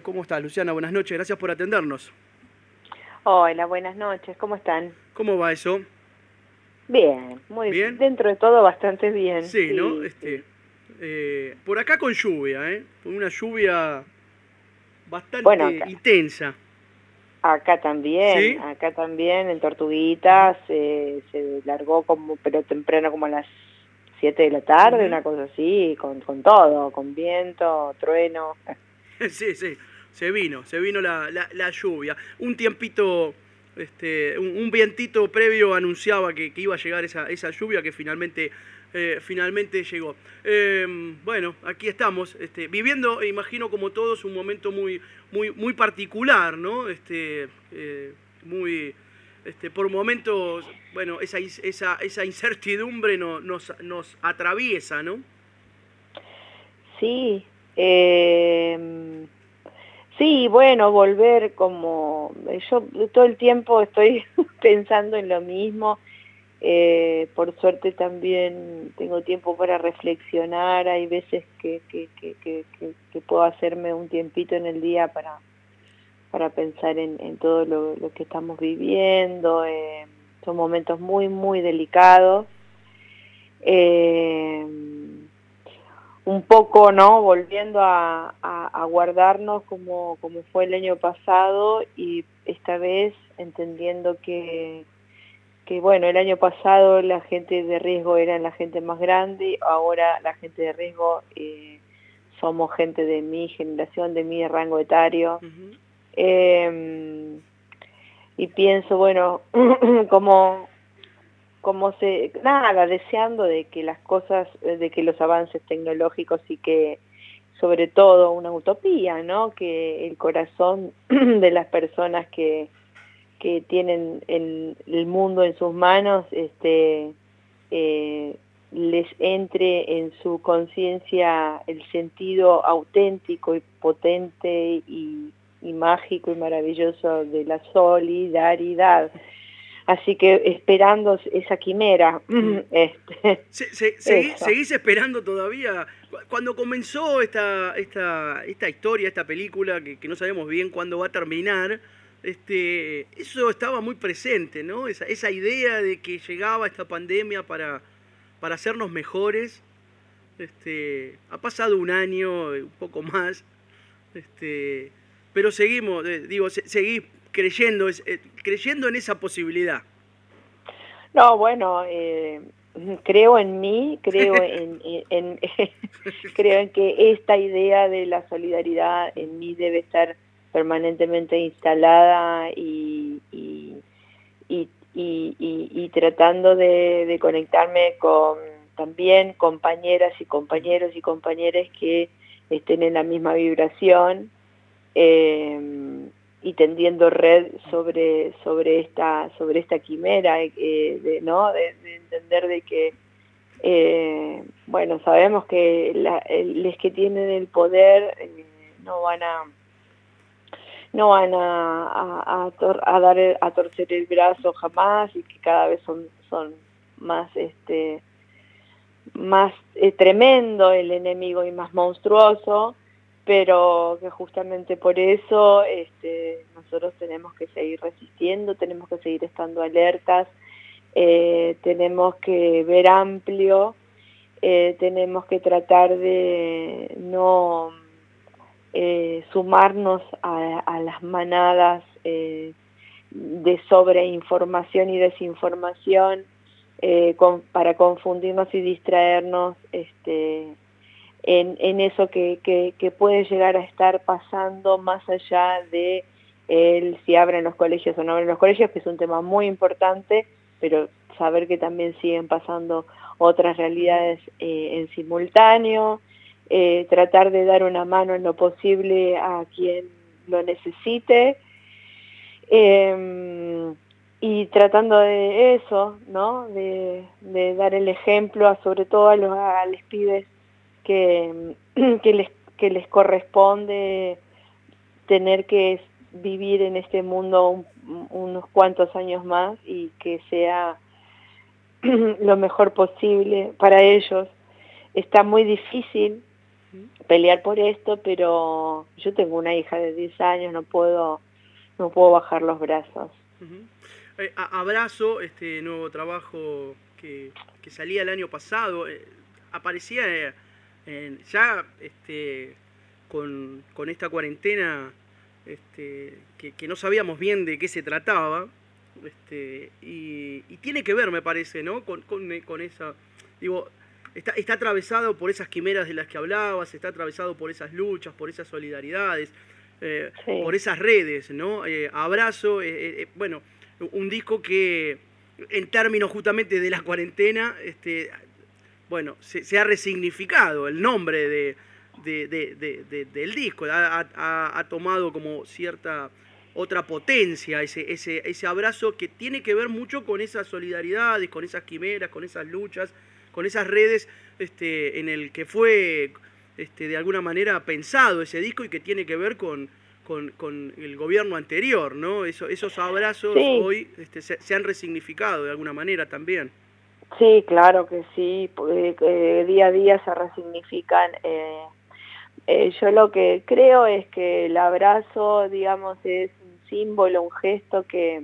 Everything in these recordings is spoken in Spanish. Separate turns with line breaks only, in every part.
¿Cómo estás, Luciana? Buenas noches, gracias por atendernos.
Hola, buenas noches, ¿cómo están?
¿Cómo va eso?
Bien, muy
¿Bien?
dentro de todo bastante bien,
Sí, ¿no?
sí, sí.
Por acá con lluvia, ¿eh? Con una lluvia
Bueno,
bastante intensa. ¿Sí?
acá también en
Ujú,
Tortuguitas se largó como, pero temprano como a las 7 de la tarde,
ujú.
una cosa así, con todo, con viento, trueno.
Sí, sí, se vino la lluvia. Un tiempito, un vientito previo anunciaba que iba a llegar esa lluvia que finalmente llegó. Bueno, aquí estamos, viviendo, imagino como todos, un momento muy particular, ¿no? Muy, por momentos, bueno, esa incertidumbre nos atraviesa, ¿no?
Sí, eh, sí, bueno, volver como, yo todo el tiempo estoy pensando en lo mismo. Por suerte también tengo tiempo para reflexionar, hay veces que puedo hacerme un tiempito en el día para pensar en todo lo que estamos viviendo, son momentos muy delicados. Eh, un poco, ¿no? Volviendo a guardarnos como fue el año pasado y esta vez entendiendo que bueno, el año pasado la gente de riesgo era la gente más grande, ahora la gente de riesgo somos gente de mi generación, de mi rango etario.
Ujú.
Eh, y pienso, bueno, como, nada, deseando de que las cosas, de que los avances tecnológicos y que sobre todo una utopía, ¿no? Que el corazón de las personas que tienen el mundo en sus manos, les entre en su conciencia el sentido auténtico y potente y mágico y maravilloso de la solidaridad. Así que esperando esa quimera,
Mm.
eso.
¿Seguís esperando todavía? Cuando comenzó esta historia, esta película, que no sabemos bien cuándo va a terminar, eso estaba muy presente, ¿no? Esa idea de que llegaba esta pandemia para hacernos mejores. Ha pasado un año, un poco más, este, pero seguimos, seguís creyendo en esa posibilidad.
No, bueno, creo en mí, creo en que esta idea de la solidaridad en mí debe estar permanentemente instalada y tratando de conectarme con también compañeras y compañeros y compañeras que estén en la misma vibración, y tendiendo red sobre esta quimera, ¿no? De entender de que bueno, sabemos que los que tienen el poder no van a a torcer el brazo jamás, y que cada vez son más más tremendo el enemigo y más monstruoso, pero que justamente por eso nosotros tenemos que seguir resistiendo, tenemos que seguir estando alertas, tenemos que ver amplio, tenemos que tratar de no sumarnos a las manadas de sobreinformación y desinformación, para confundirnos y distraernos en eso que puede llegar a estar pasando más allá de si abren los colegios o no abren los colegios, que es un tema muy importante, pero saber que también siguen pasando otras
Ujú.
realidades en simultáneo, tratar de dar una mano en lo posible a quien lo necesite, eh, y tratando de eso, ¿no? De dar el ejemplo sobre todo a los pibes que, que les corresponde tener que vivir en este mundo unos cuantos años más y que sea lo mejor posible para ellos. Está muy difícil, pelear por esto, pero yo tengo una hija de 10 años, no puedo bajar los brazos.
Abrazo, este nuevo trabajo que salía el año pasado, aparecía ya con esta cuarentena, que no sabíamos bien de qué se trataba, y tiene que ver, me parece, ¿no? Con esa, digo, está atravesado por esas quimeras de las que hablabas, está atravesado por esas luchas, por esas solidaridades,
Sí.
por esas redes, ¿no? Abrazo, bueno, un disco que en términos justamente de la cuarentena, bueno, se ha resignificado el nombre del disco, ha tomado como cierta otra potencia ese abrazo que tiene que ver mucho con esas solidaridades, con esas quimeras, con esas luchas, con esas redes en el que fue de alguna manera pensado ese disco y que tiene que ver con el gobierno anterior, ¿no? Esos abrazos
Sí.
hoy se han resignificado de alguna manera también.
Sí, claro que sí, día a día se resignifican. Yo lo que creo es que el abrazo, digamos, es un símbolo, un gesto que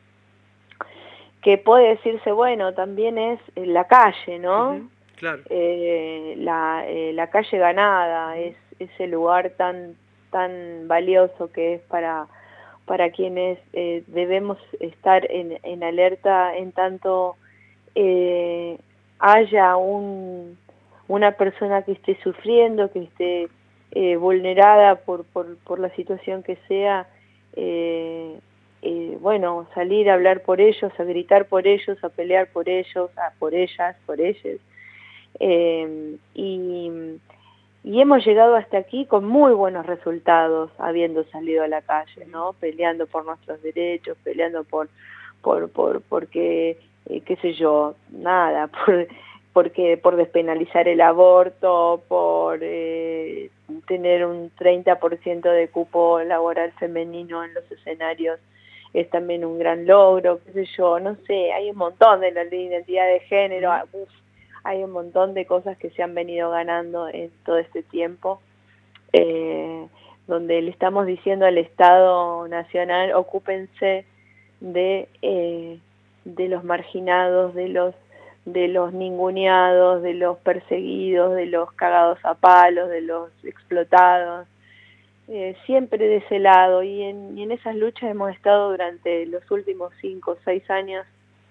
puede decirse, bueno, también es la calle, ¿no?
Claro.
La calle ganada, es ese lugar tan valioso que es para quienes debemos estar en alerta en tanto haya una persona que esté sufriendo, que esté vulnerada por la situación que sea, bueno, salir a hablar por ellos, a gritar por ellos, a pelear por ellos, por ellas, por ellos. Y hemos llegado hasta aquí con muy buenos resultados, habiendo salido a la calle, ¿no? Peleando por nuestros derechos, peleando porque, qué sé yo, nada, por despenalizar el aborto, por tener un 30% de cupo laboral femenino en los escenarios, es también un gran logro, qué sé yo, no sé, hay un montón de la ley de identidad de género, hay un montón de cosas que se han venido ganando en todo este tiempo, donde le estamos diciendo al Estado Nacional, ocúpense de los marginados, de los ninguneados, de los perseguidos, de los cagados a palos, de los explotados, siempre de ese lado, y en esas luchas hemos estado durante los últimos 5 o 6 años,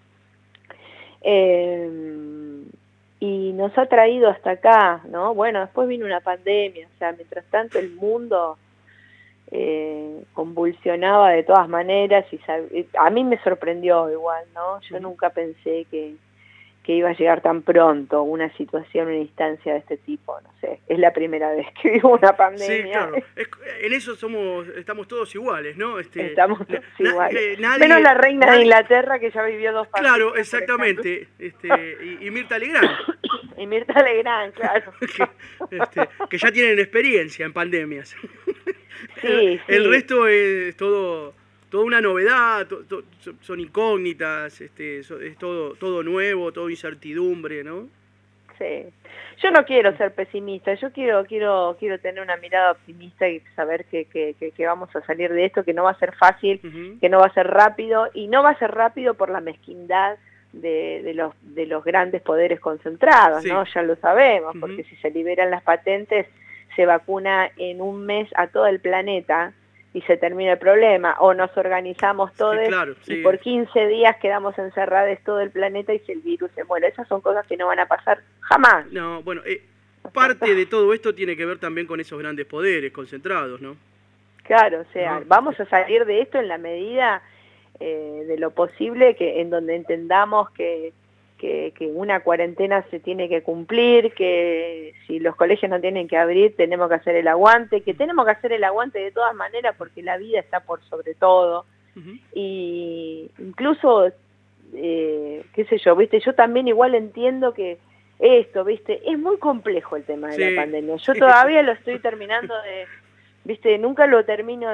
y nos ha traído hasta acá, ¿no? Bueno, después vino una pandemia, o sea, mientras tanto el mundo convulsionaba de todas maneras, y a mí me sorprendió igual, ¿no? Yo nunca pensé que iba a llegar tan pronto una situación, una instancia de este tipo, no sé, es la primera vez que vivo una pandemia.
Sí, claro, en eso estamos todos iguales, ¿no?
Estamos todos iguales,
nadie,
menos la reina de Inglaterra, que ya vivió 2 pandemias.
Claro, exactamente, y Mirta Legrand.
Y Mirta Legrand, claro.
que ya tienen experiencia en pandemias.
Sí,
el resto es toda una novedad, son incógnitas, es todo nuevo, todo incertidumbre, ¿no?
Sí. Yo no quiero ser pesimista, yo quiero tener una mirada optimista y saber que vamos a salir de esto, que no va a ser fácil, que no va a ser rápido, y no va a ser rápido por la mezquindad de los grandes poderes concentrados, ¿no? Ya lo sabemos, porque si se liberan las patentes, se vacuna en un mes a todo el planeta y se termina el problema, o nos organizamos todos y por 15 días quedamos encerrados todo el planeta y si el virus se muere. Esas son cosas que no van a pasar jamás.
No, bueno, parte de todo esto tiene que ver también con esos grandes poderes concentrados, ¿no?
Claro, o sea, vamos a salir de esto en la medida de lo posible, que en donde entendamos que una cuarentena se tiene que cumplir, que si los colegios no tienen que abrir, tenemos que hacer el aguante, que tenemos que hacer el aguante de todas maneras porque la vida está por sobre todo. Y incluso, qué sé yo, viste, yo también igual entiendo que esto, viste, es muy complejo el tema de la pandemia. Yo todavía lo estoy terminando viste, nunca lo termino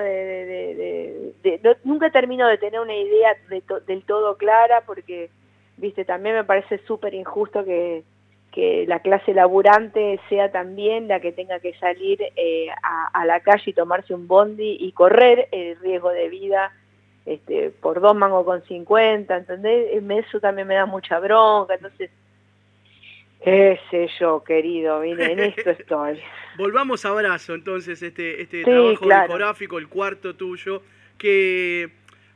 nunca termino de tener una idea del todo clara, porque viste, también me parece súper injusto que que la clase laburante sea también la que tenga que salir a la calle y tomarse un bondi y correr el riesgo de vida por 2,50 mangos, ¿entendés? Eso también me da mucha bronca, entonces, qué sé yo, querido, mire, en esto estoy.
Volvamos a Abrazo, entonces, este
Sí,
trabajo
claro.
discográfico, el cuarto tuyo, que,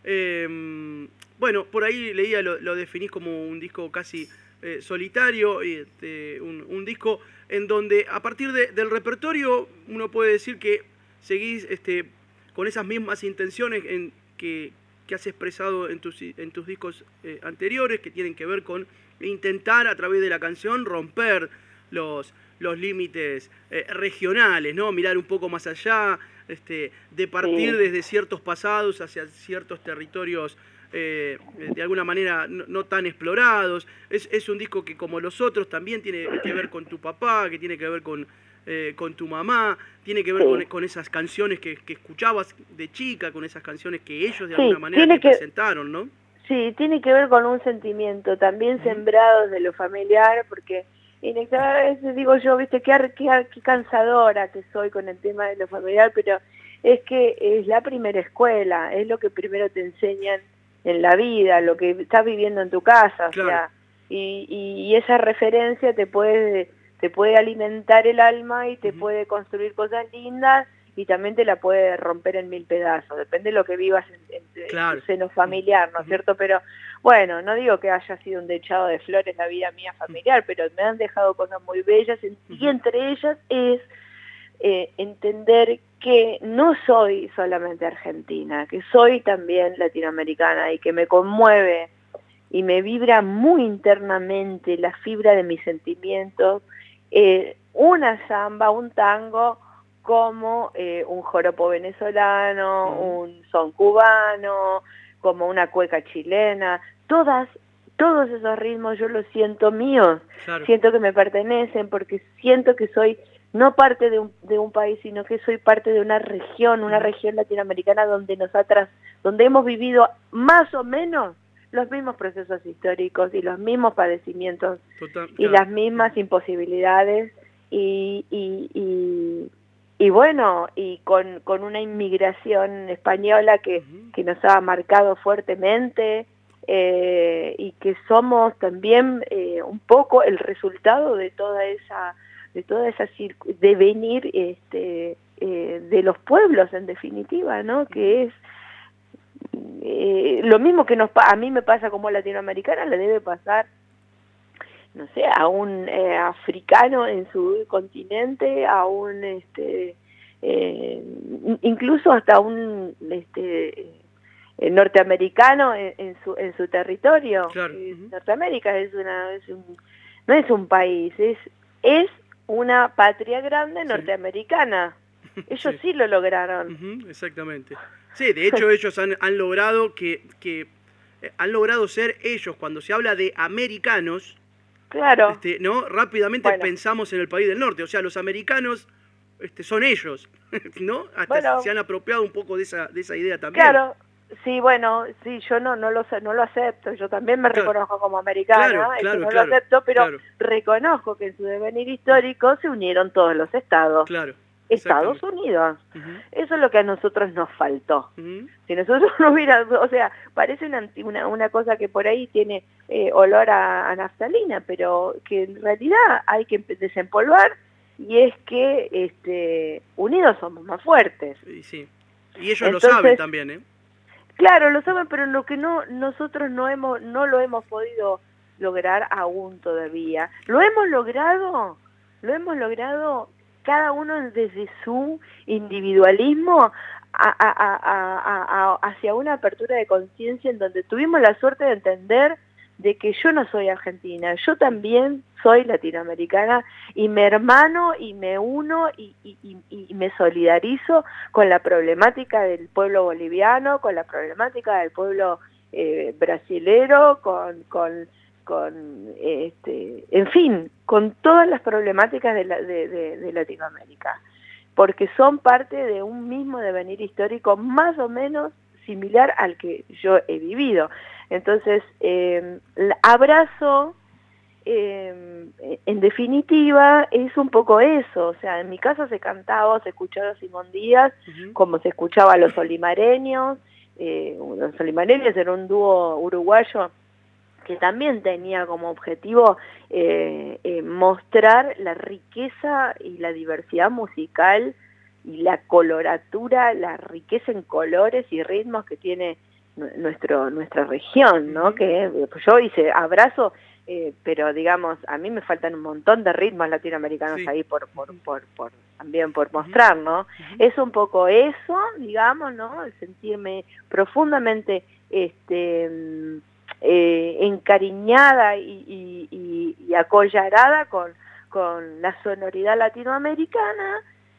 bueno, por ahí leía, lo definís como un disco casi solitario, un disco en donde a partir del repertorio uno puede decir que seguís con esas mismas intenciones que has expresado en tus discos anteriores, que tienen que ver con intentar a través de la canción romper los límites regionales, ¿no? Mirar un poco más allá, de partir desde ciertos pasados hacia ciertos territorios de alguna manera no tan explorados. Es un disco que, como los otros, también tiene que ver con tu papá, que tiene que ver con tu mamá, tiene que ver con esas canciones que escuchabas de chica, con esas canciones que ellos de alguna manera te presentaron, ¿no?
Sí, tiene que ver con un sentimiento también sembrado de lo familiar, porque a veces digo yo, viste, qué cansadora que soy con el tema de lo familiar, pero es que es la primera escuela, es lo que primero te enseñan en la vida, lo que estás viviendo en tu casa,
claro.
O sea, y esa referencia te puede alimentar el alma y te puede construir cosas lindas, y también te la puede romper en 1000 pedazos, depende de lo que vivas en tu seno familiar, ¿no es cierto? Pero bueno, no digo que haya sido un dechado de flores la vida mía familiar, pero me han dejado cosas muy bellas, y entre ellas es entender que no soy solamente argentina, que soy también latinoamericana, y que me conmueve y me vibra muy internamente la fibra de mis sentimientos, una samba, un tango, como un joropo venezolano, un son cubano, como una cueca chilena, todos esos ritmos yo los siento míos, siento que me pertenecen, porque siento que soy no parte de un país, sino que soy parte de una región latinoamericana donde hemos vivido más o menos los mismos procesos históricos y los mismos padecimientos y las mismas imposibilidades, y bueno, y con una inmigración española que nos ha marcado fuertemente, y que somos también un poco el resultado de toda esa devenir de los pueblos, en definitiva, ¿no? Que es lo mismo que a mí me pasa como latinoamericana, le debe pasar, no sé, a un africano en su continente, a un incluso hasta un norteamericano en su territorio.
Claro.
Norteamérica no es un país, es una patria grande norteamericana. Ellos sí lo lograron.
Exactamente. Sí, de hecho ellos han logrado han logrado ser ellos. Cuando se habla de americanos,
claro,
¿no? Rápidamente pensamos en el país del norte. O sea, los americanos son ellos, ¿no? Hasta se han apropiado un poco de esa idea también.
Claro, sí, bueno, sí, yo no lo acepto. Yo también me reconozco como americana, no lo acepto, pero reconozco que en su devenir histórico se unieron todos los estados.
Claro.
Estados Unidos. Eso es lo que a nosotros nos faltó. Si nosotros no hubiéramos, o sea, parece una cosa que por ahí tiene olor a naftalina, pero que en realidad hay que desempolvar, y es que unidos somos más fuertes.
Sí. Y ellos lo saben también, ¿eh?
Claro, lo saben, pero lo que nosotros no lo hemos podido lograr aún todavía. Lo hemos logrado cada uno desde su individualismo hacia una apertura de conciencia, en donde tuvimos la suerte de entender de que yo no soy argentina, yo también soy latinoamericana, y me hermano y me uno y me solidarizo con la problemática del pueblo boliviano, con la problemática del pueblo brasilero, en fin, con todas las problemáticas de Latinoamérica, porque son parte de un mismo devenir histórico más o menos similar al que yo he vivido. Entonces, abrazo en definitiva es un poco eso, o sea, en mi casa se cantaba, se escuchaba a Simón Díaz, como se escuchaba a los Olimareños. Los Olimareños era un dúo uruguayo que también tenía como objetivo mostrar la riqueza y la diversidad musical y la coloratura, la riqueza en colores y ritmos que tiene nuestra región, ¿no? Que yo hice abrazo, pero digamos, a mí me faltan un montón de ritmos latinoamericanos ahí también por mostrar, ¿no? Es un poco eso, digamos, ¿no? El sentirme profundamente encariñada y acollarada con la sonoridad latinoamericana,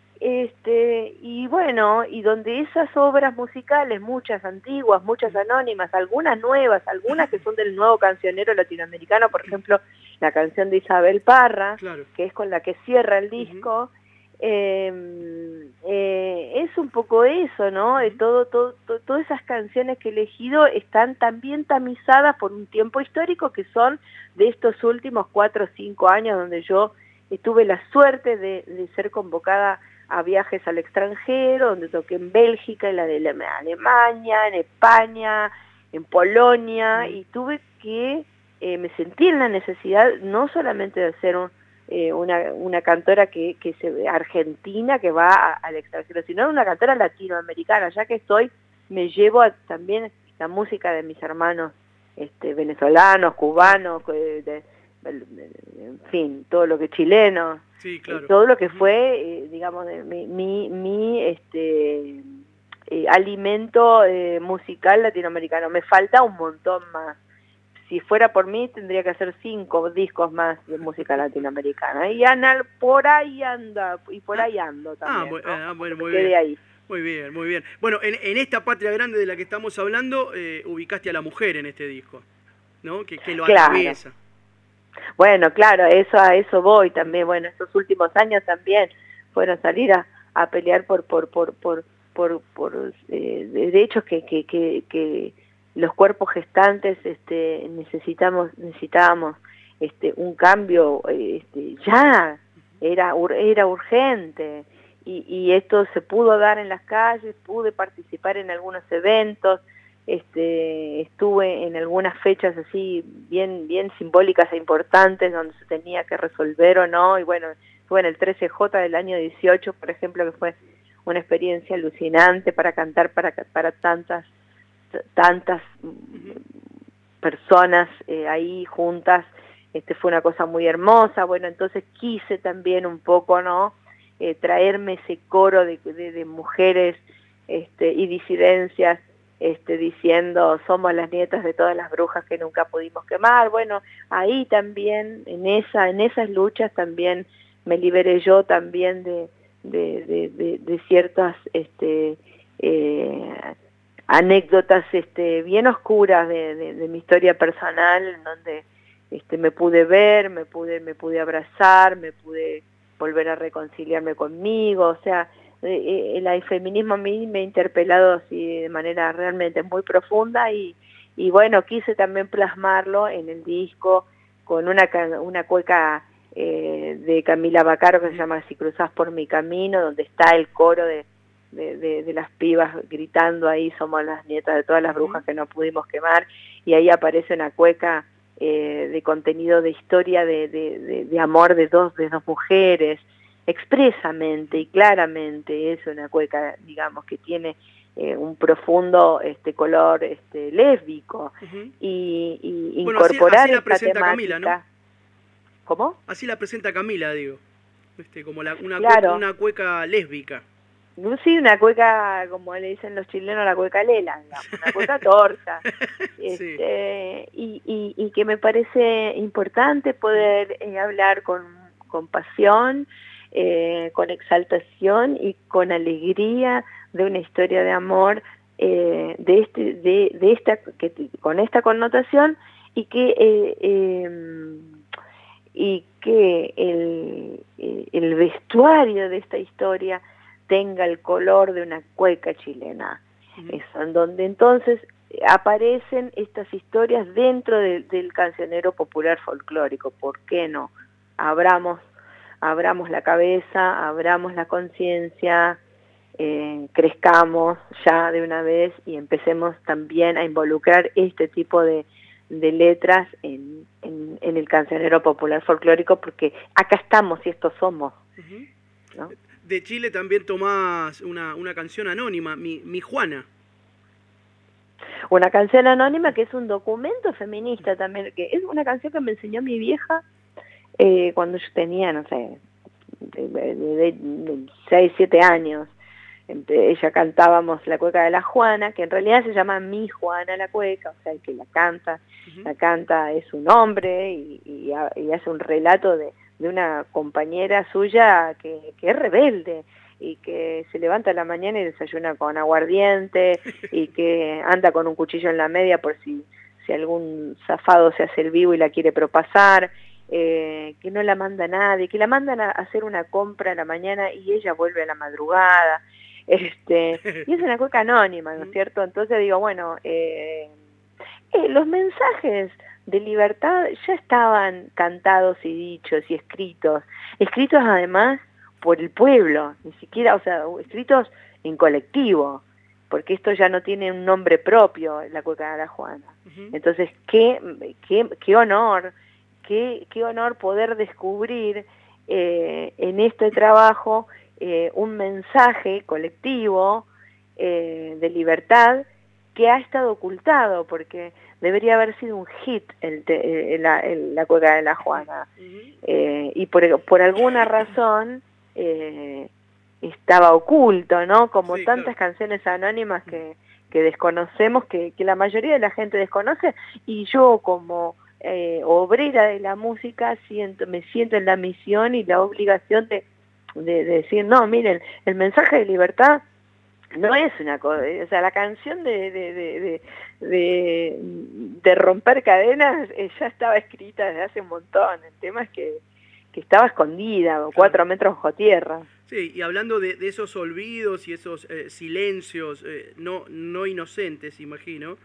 y bueno, y donde esas obras musicales, muchas antiguas, muchas anónimas, algunas nuevas, algunas que son del nuevo cancionero latinoamericano, por ejemplo, la canción de Isabel Parra, claro, que es con la que cierra el disco, es un poco eso, ¿no? Todas esas canciones que he elegido están también tamizadas por un tiempo histórico que son de estos últimos 4 o 5 años, donde yo tuve la suerte de ser convocada a viajes al extranjero, donde toqué en Bélgica, en Alemania, en España, en Polonia, y tuve que, me sentí en la necesidad no solamente de hacer una cantora que se ve argentina, que va al extranjero, sino una cantora latinoamericana. Ya que estoy, me llevo también la música de mis hermanos venezolanos, cubanos, en fin, todo lo que chileno, sí, claro, todo lo que fue, digamos, mi alimento musical latinoamericano. Me falta un montón más. Si fuera por mí, tendría que hacer 5 discos más de música latinoamericana. Y por ahí anda, y por ahí ando también.
Bueno, muy bien. Ahí. Muy bien, muy bien. Bueno, en esta patria grande de la que estamos hablando, ubicaste a la mujer en este disco, ¿no? Que lo atraviesa.
Bueno, claro, a eso voy también. Bueno, estos últimos años también fueron salir a pelear por derechos que los cuerpos gestantes necesitábamos un cambio ya, era urgente, y esto se pudo dar en las calles, pude participar en algunos eventos, estuve en algunas fechas así bien simbólicas e importantes donde se tenía que resolver o no, y bueno, estuve en el 13J del año 18, por ejemplo, que fue una experiencia alucinante para cantar para tantas personas ahí juntas. Fue una cosa muy hermosa. Bueno, entonces quise también un poco, ¿no? Traerme ese coro de mujeres y disidencias, diciendo somos las nietas de todas las brujas que nunca pudimos quemar. Bueno, ahí también, en esas luchas también me liberé yo también de ciertas anécdotas bien oscuras de mi historia personal, en donde me pude ver, me pude abrazar, me pude volver a reconciliarme conmigo. O sea, el feminismo a mí me ha interpelado así de manera realmente muy profunda, y bueno, quise también plasmarlo en el disco con una cueca de Camila Baccaro que se llama Si cruzás por mi camino, donde está el coro de las pibas gritando ahí, somos las nietas de todas las brujas que no pudimos quemar, y ahí aparece una cueca de contenido de historia de amor de dos mujeres, expresamente y claramente. Es una cueca, digamos, que tiene un profundo color lésbico, y bueno, incorporar
así la
esta
presenta
temática.
Camila, ¿no?
¿Cómo?
Así la presenta Camila, digo, como
claro,
una cueca lésbica.
Sí, una cueca, como le dicen los chilenos, la cueca lela, digamos, una cueca torta. Sí. Y que me parece importante poder hablar con pasión, con exaltación y con alegría de una historia de amor con esta connotación, y que el vestuario de esta historia tenga el color de una cueca chilena. Eso, en donde entonces aparecen estas historias dentro del cancionero popular folclórico. ¿Por qué no? Abramos la cabeza, abramos la conciencia, crezcamos ya de una vez y empecemos también a involucrar este tipo de letras en el cancionero popular folclórico, porque acá estamos y estos somos, ¿no?
De Chile también tomás una canción anónima, Mi Juana.
Una canción anónima que es un documento feminista también, que es una canción que me enseñó mi vieja cuando yo tenía, no sé, de 6, 7 años. Ella cantábamos la cueca de la Juana, que en realidad se llama Mi Juana la cueca, o sea, el que la canta es un hombre y hace un relato de una compañera suya que es rebelde y que se levanta a la mañana y desayuna con aguardiente y que anda con un cuchillo en la media por si algún zafado se hace el vivo y la quiere propasar, que no la manda nadie, que la mandan a hacer una compra a la mañana y ella vuelve a la madrugada. Y es una cueca anónima, ¿no es cierto? Entonces digo, bueno, los mensajes de libertad ya estaban cantados y dichos y escritos además por el pueblo, ni siquiera, o sea, escritos en colectivo, porque esto ya no tiene un nombre propio, la cueca de la Juana. Entonces, qué honor, qué honor poder descubrir en este trabajo un mensaje colectivo de libertad que ha estado ocultado, porque debería haber sido un hit la cueca de la Juana, y por alguna razón estaba oculto, ¿no? Como sí, tantas canciones anónimas que desconocemos, que la mayoría de la gente desconoce, y yo como obrera de la música me siento en la misión y la obligación de decir, no, miren, el mensaje de libertad no es una cosa, o sea, la canción de romper cadenas ya estaba escrita desde hace un montón. El tema es que estaba escondida, claro, 4 metros bajo tierra.
Sí, y hablando de esos olvidos y esos silencios no inocentes, imagino,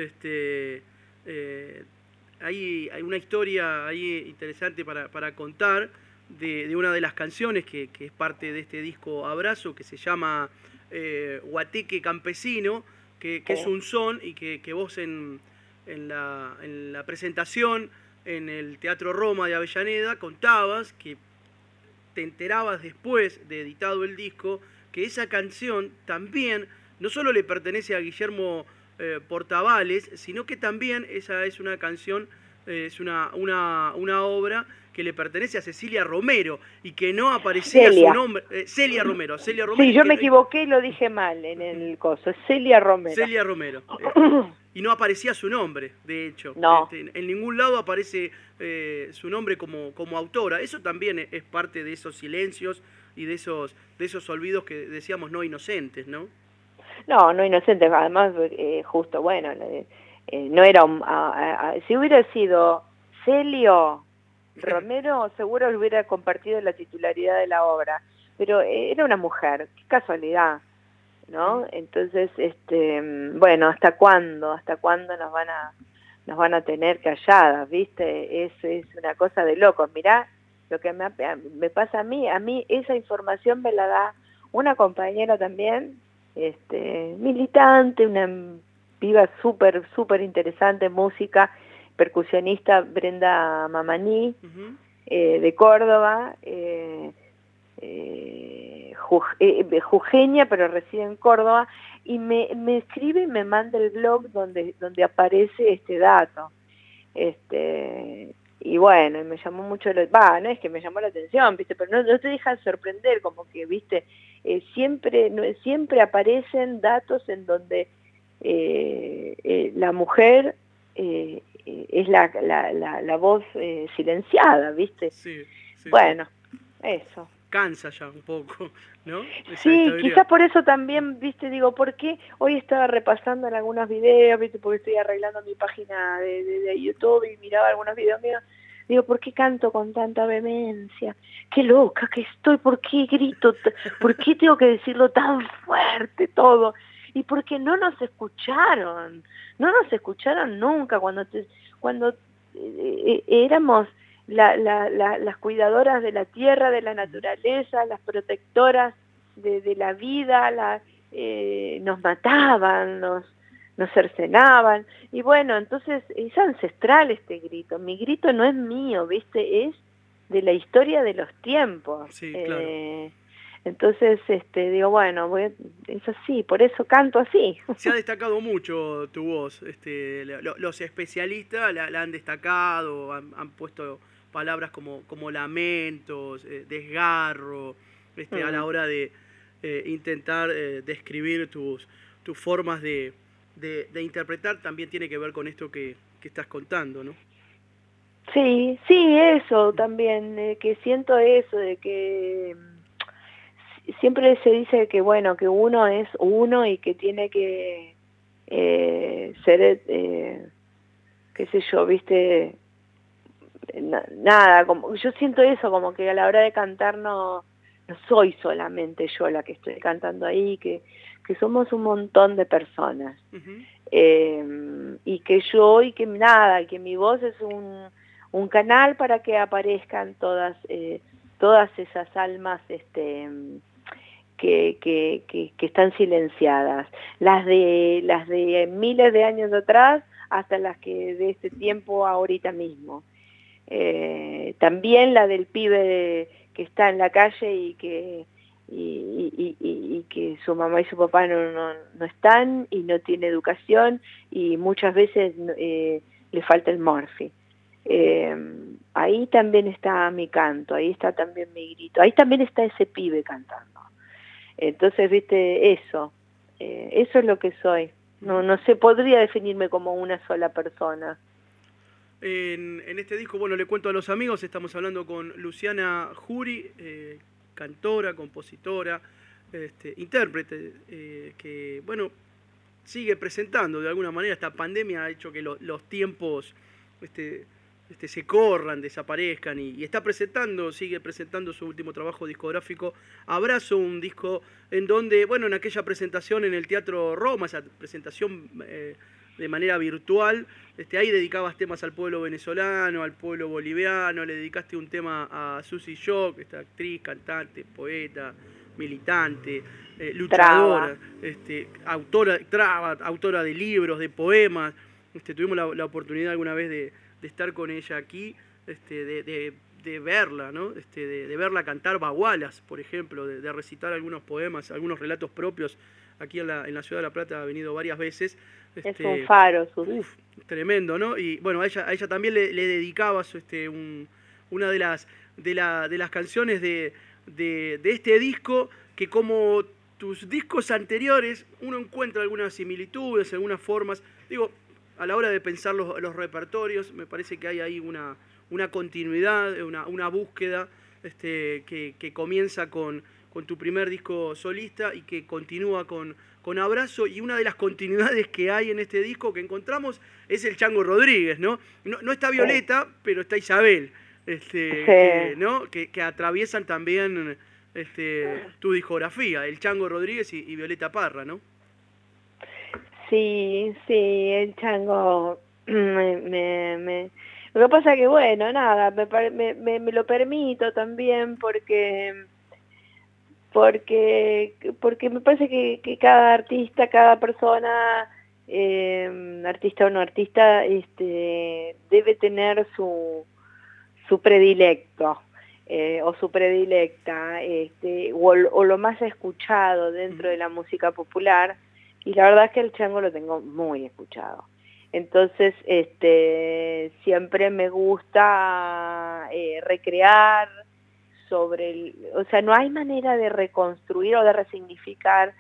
hay una historia ahí interesante para contar de una de las canciones que es parte de este disco Abrazo, que se llama Guateque Campesino, que es un son y que vos en la presentación en el Teatro Roma de Avellaneda contabas que te enterabas después de editado el disco que esa canción también no solo le pertenece a Guillermo Portavales, sino que también esa es una canción, es una obra que le pertenece a Cecilia Romero y que no aparecía su nombre. Celia Romero.
Sí, yo me equivoqué y lo dije mal en el coso. Es Celia Romero.
Celia Romero. Y no aparecía su nombre, de hecho.
No.
En ningún lado aparece su nombre como autora. Eso también es parte de esos silencios y de esos olvidos que decíamos no inocentes, ¿no?
No inocentes. Además, justo, bueno, no era si hubiera sido Celio Romero, seguro hubiera compartido la titularidad de la obra, pero era una mujer, qué casualidad, ¿no? Entonces, bueno, ¿hasta cuándo nos van a tener calladas, viste? Es una cosa de locos. Mirá lo que me pasa a mí esa información me la da una compañera también, militante, una piba súper interesante, música, percusionista, Brenda Mamaní, de Córdoba, jujeña, pero reside en Córdoba, y me escribe y me manda el blog donde aparece este dato. Y bueno, me llamó mucho, no es que me llamó la atención, ¿viste? Pero no te dejan sorprender, como que, ¿viste? Siempre aparecen datos en donde la mujer es la voz silenciada, ¿viste?
Sí,
bueno, eso.
Cansa ya un poco, ¿no?
Sí, quizás por eso también, viste, digo, ¿por qué? Hoy estaba repasando en algunos videos, viste, porque estoy arreglando mi página de YouTube y miraba algunos videos míos. Digo, ¿por qué canto con tanta vehemencia? Qué loca que estoy, ¿por qué grito? ¿Por qué tengo que decirlo tan fuerte todo? y porque no nos escucharon nunca cuando éramos las cuidadoras de la tierra, de la naturaleza, las protectoras de la vida, nos mataban, nos cercenaban, y bueno, entonces es ancestral este grito. Mi grito no es mío, ¿viste? Es de la historia de los tiempos.
Sí, claro.
Entonces, digo, bueno, es así, por eso canto así.
Se ha destacado mucho tu voz. Los especialistas la han destacado, han puesto palabras como lamentos, desgarro, a la hora de intentar describir tus formas de interpretar. También tiene que ver con esto que estás contando, ¿no?
Sí, eso también, que siento eso, de que siempre se dice que bueno, que uno es uno y que tiene que ser, qué sé yo, viste, nada, como yo siento eso, como que a la hora de cantar no soy solamente yo la que estoy cantando ahí, que somos un montón de personas. Y que nada, que mi voz es un canal para que aparezcan todas esas almas que están silenciadas, las de miles de años atrás hasta las que de este tiempo ahorita mismo. También la del pibe que está en la calle y que su mamá y su papá no están y no tiene educación y muchas veces le falta el morfi. Ahí también está mi canto, ahí está también mi grito, ahí también está ese pibe cantando. Entonces, viste, eso es lo que soy. No se podría definirme como una sola persona.
En este disco, bueno, le cuento a los amigos, estamos hablando con Luciana Jury, cantora, compositora, intérprete, que, bueno, sigue presentando de alguna manera. Esta pandemia ha hecho que los tiempos se corran, desaparezcan, y está sigue presentando su último trabajo discográfico, Abrazo, un disco en donde, bueno, en aquella presentación en el Teatro Roma, esa presentación de manera virtual, ahí dedicabas temas al pueblo venezolano, al pueblo boliviano, le dedicaste un tema a Susy Shock, esta actriz, cantante, poeta, militante, luchadora, autora de libros, de poemas. Tuvimos la oportunidad alguna vez de estar con ella aquí, de verla, ¿no? De verla cantar bagualas, por ejemplo, de recitar algunos poemas, algunos relatos propios. Aquí en la ciudad de La Plata ha venido varias veces.
Es un faro,
tremendo, ¿no? Y bueno, a ella también le dedicabas una de las canciones de este disco, que como tus discos anteriores, uno encuentra algunas similitudes, algunas formas. Digo, a la hora de pensar los repertorios, me parece que hay ahí una continuidad, una búsqueda que comienza con tu primer disco solista y que continúa con Abrazo, y una de las continuidades que hay en este disco que encontramos es el Chango Rodríguez, ¿no? No está Violeta, pero está Isabel, ¿no? Que atraviesan también tu discografía, el Chango Rodríguez y Violeta Parra, ¿no?
Sí, el Chango Lo que pasa que, bueno, nada, me lo permito también porque me parece que cada artista, cada persona, artista o no artista, debe tener su predilecto o su predilecta, o lo más escuchado dentro de la música popular, y la verdad es que el Chango lo tengo muy escuchado. Entonces, siempre me gusta recrear o sea, no hay manera de reconstruir o de resignificar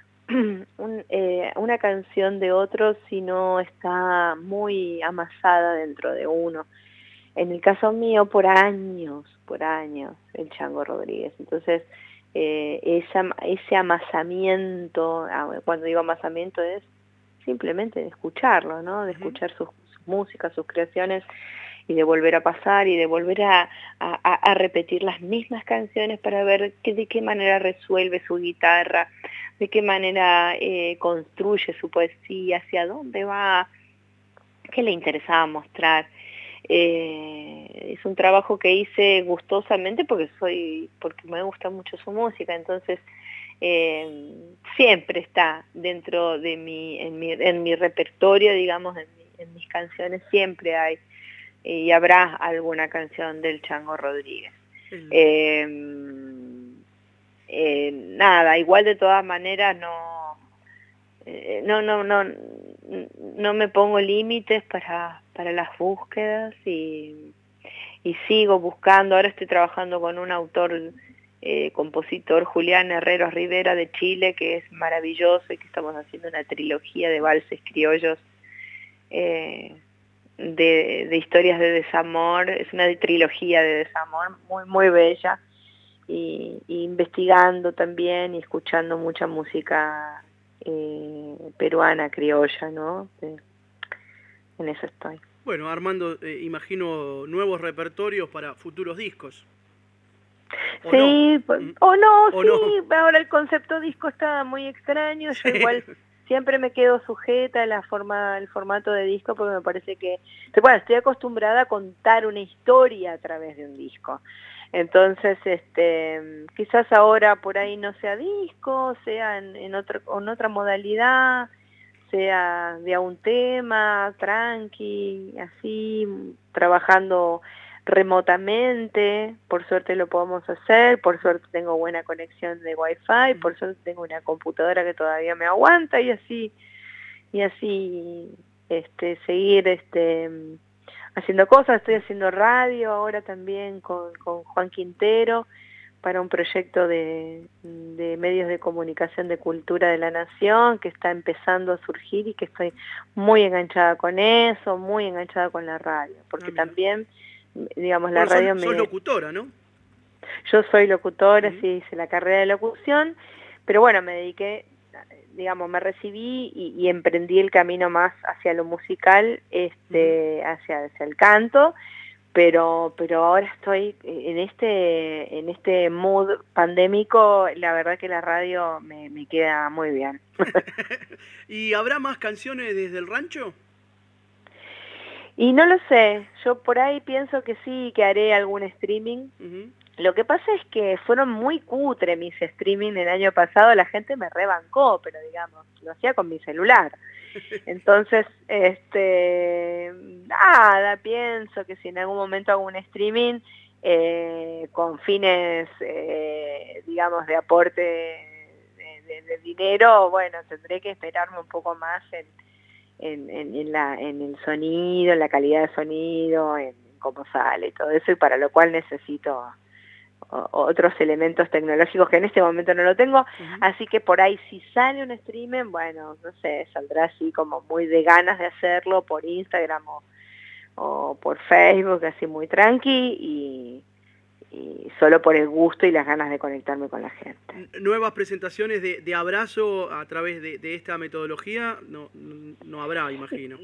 una canción de otro si no está muy amasada dentro de uno. En el caso mío, por años, el Chango Rodríguez. Entonces, ese amasamiento, cuando digo amasamiento es simplemente de escucharlo, ¿no? De escuchar sus músicas, sus creaciones. de volver a pasar y de volver a repetir las mismas canciones para ver de qué manera resuelve su guitarra, de qué manera construye su poesía, hacia dónde va, qué le interesaba mostrar. Es un trabajo que hice gustosamente porque me gusta mucho su música, entonces siempre está dentro de en mi repertorio, digamos, en mis canciones siempre hay y habrá alguna canción del Chango Rodríguez. Nada, igual de todas maneras no me pongo límites para las búsquedas y sigo buscando. Ahora estoy trabajando con un autor, compositor, Julián Herreros Rivera de Chile, que es maravilloso y que estamos haciendo una trilogía de valses criollos de historias de desamor. Es una trilogía de desamor muy, muy bella y investigando también y escuchando mucha música peruana, criolla, ¿no? En eso estoy.
Bueno, armando, imagino nuevos repertorios para futuros discos.
¿O sí, no?
¿O
Sí,
no?
Ahora el concepto disco está muy extraño, yo igual siempre me quedo sujeta a el formato de disco porque me parece que, bueno, estoy acostumbrada a contar una historia a través de un disco. Entonces, quizás ahora por ahí no sea disco, sea en otra modalidad, sea de un tema, tranqui, así, trabajando remotamente. Por suerte lo podemos hacer, por suerte tengo buena conexión de Wi-Fi, por suerte tengo una computadora que todavía me aguanta y así seguir haciendo cosas. Estoy haciendo radio ahora también con Juan Quintero para un proyecto de medios de comunicación de cultura de la nación que está empezando a surgir y que estoy muy enganchada con eso, muy enganchada con la radio, porque también, digamos, la radio
sos locutora, ¿no?
Yo soy locutora, sí, hice la carrera de locución, pero bueno, me dediqué, digamos, me recibí y emprendí el camino más hacia lo musical, hacia el canto, pero ahora estoy en este mood pandémico. La verdad que la radio me queda muy bien.
¿Y habrá más canciones desde el rancho?
Y no lo sé, yo por ahí pienso que sí, que haré algún streaming. Lo que pasa es que fueron muy cutre mis streaming el año pasado, la gente me rebancó, pero digamos, lo hacía con mi celular. Entonces, nada, pienso que si en algún momento hago un streaming con fines, digamos, de aporte de dinero, bueno, tendré que esperarme un poco más en el sonido, en la calidad de sonido, en cómo sale y todo eso, y para lo cual necesito otros elementos tecnológicos que en este momento no lo tengo, así que por ahí si sale un streaming, bueno, no sé, saldrá así como muy de ganas de hacerlo por Instagram o por Facebook, así muy tranqui y solo por el gusto y las ganas de conectarme con la gente.
¿Nuevas presentaciones de abrazo a través de esta metodología? No habrá, imagino.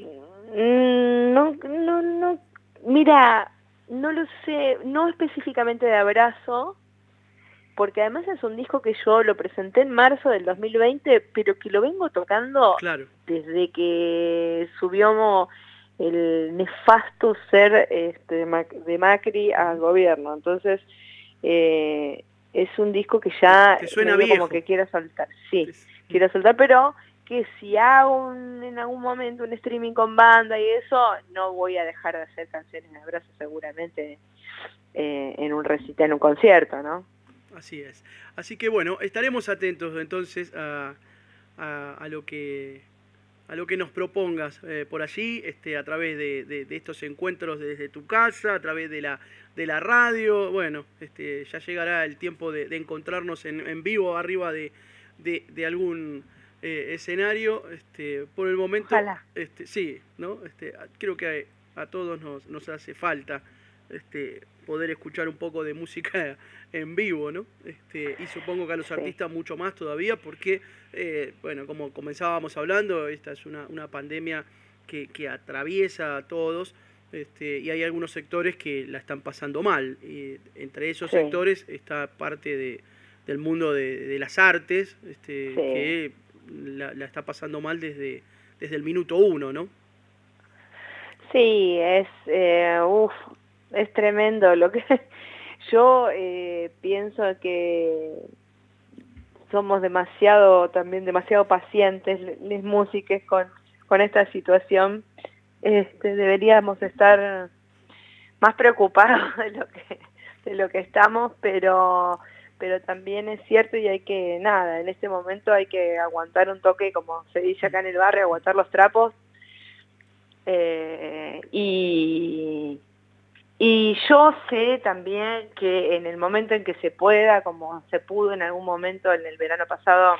No, mira, no lo sé, no específicamente de abrazo, porque además es un disco que yo lo presenté en marzo del 2020, pero que lo vengo tocando desde que subió el nefasto ser de Macri al gobierno. Entonces, es un disco que ya
suena viejo,
como que quiero soltar. Sí, quiero soltar, pero que si hago en algún momento un streaming con banda y eso, no voy a dejar de hacer canciones de abrazo seguramente en un recital, en un concierto, ¿no?
Así es. Así que bueno, estaremos atentos entonces a lo que nos propongas por allí, a través de estos encuentros desde tu casa, a través de la radio. Bueno, ya llegará el tiempo de encontrarnos en vivo arriba de algún escenario. Por el momento,
ojalá.
Sí, ¿no? Creo que a todos nos hace falta poder escuchar un poco de música en vivo, ¿no? Y supongo que a los artistas mucho más todavía, porque, bueno, como comenzábamos hablando, esta es una pandemia que atraviesa a todos y hay algunos sectores que la están pasando mal. Y entre esos
Sí.
sectores está parte del mundo de las artes,
Sí.
que la está pasando mal desde el minuto uno, ¿no?
Sí, es tremendo lo que yo pienso que somos también demasiado pacientes, les músicos con esta situación. Deberíamos estar más preocupados de lo que estamos, pero también es cierto y hay que, nada, en este momento hay que aguantar un toque, como se dice acá en el barrio, aguantar los trapos. Y yo sé también que en el momento en que se pueda, como se pudo en algún momento en el verano pasado,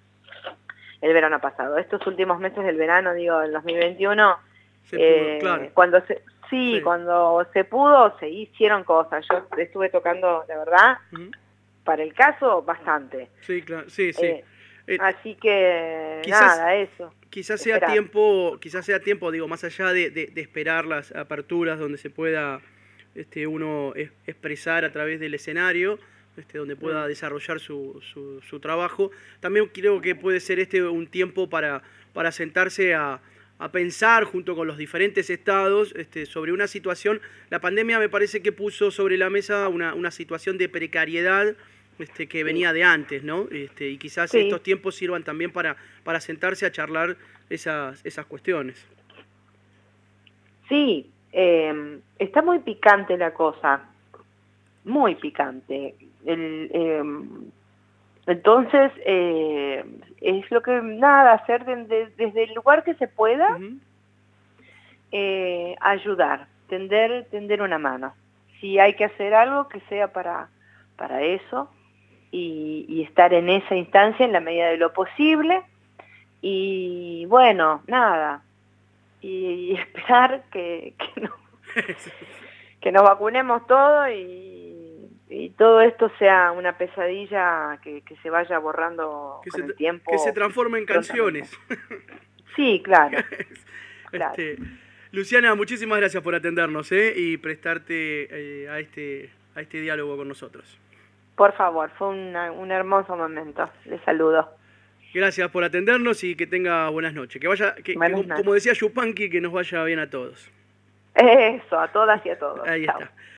estos últimos meses del verano, digo, el 2021,
Se pudo, claro.
Sí, cuando se pudo, se hicieron cosas. Yo estuve tocando, de verdad, para el caso, bastante.
Sí, claro, sí.
Así que, nada, eso.
Quizás sea tiempo, digo, más allá de esperar las aperturas donde se pueda uno expresar a través del escenario, donde pueda desarrollar su trabajo. También creo que puede ser un tiempo para sentarse a pensar junto con los diferentes estados sobre una situación. La pandemia me parece que puso sobre la mesa una situación de precariedad que venía de antes, ¿no? Y quizás estos tiempos sirvan también para sentarse a charlar esas cuestiones.
Sí, está muy picante la cosa, muy picante. Entonces, es lo que, nada, hacer desde el lugar que se pueda, ayudar, tender una mano. Si hay que hacer algo, que sea para eso, y estar en esa instancia en la medida de lo posible, y bueno, nada, y esperar que nos vacunemos todos y todo esto sea una pesadilla que se vaya borrando con el tiempo.
Que se transforme en canciones.
Sí, claro. Claro.
Luciana, muchísimas gracias por atendernos y prestarte a este diálogo con nosotros.
Por favor, fue un hermoso momento. Les saludo.
Gracias por atendernos y que tenga buenas noches. Como decía Yupanqui, que nos vaya bien a todos.
Eso, a todas y a todos.
Ahí
Chao.
está.